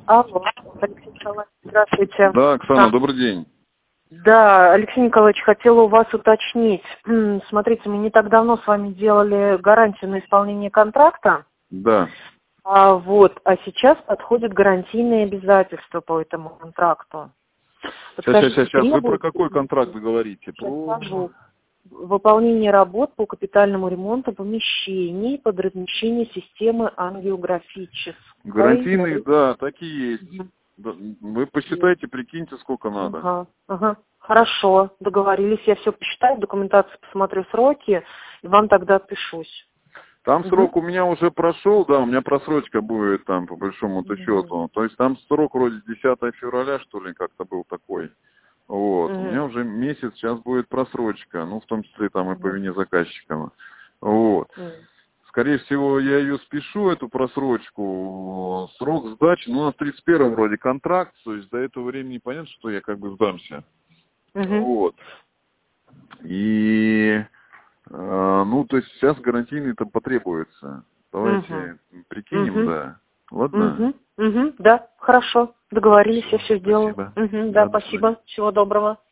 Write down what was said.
Алло, Алексей Николаевич, здравствуйте. Да, Оксана, добрый день. Да, Алексей Николаевич, хотела у вас уточнить. Смотрите, мы не так давно с вами делали гарантию на исполнение контракта. Да. А сейчас подходят гарантийные обязательства по этому контракту. Сейчас. Вы про какой контракт говорите? Скажу. Выполнение работ по капитальному ремонту помещений под размещение системы ангиографической. Гарантийные, да, такие есть. Да, вы посчитайте, прикиньте, сколько надо. Ага. Хорошо, договорились. Я все посчитаю, документацию посмотрю, сроки, и вам тогда отпишусь. Там срок у меня уже прошел, да, у меня просрочка будет там, по большому-то счету. То есть там срок вроде 10 февраля, что ли, как-то был такой. Вот. У меня уже месяц, сейчас будет просрочка, ну, в том числе там и по вине заказчика. Вот. Скорее всего, я ее спешу, эту просрочку. Срок сдачи, ну, у нас 31 вроде контракт, то есть до этого времени понятно, что я как бы сдамся. Вот. И, ну, то есть сейчас гарантийный-то потребуется. Давайте прикинем, да. Ладно? Да, хорошо, договорились, я все сделаю. Спасибо. Да, спасибо, всего доброго.